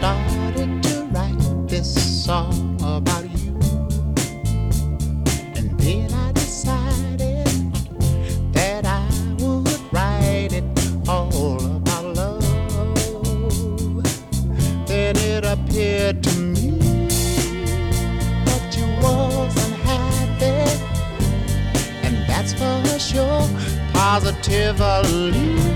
started to write this song about you. And then I decided that I would write it all about love. Then it appeared to me that you wasn't happy, and that's for sure, positively.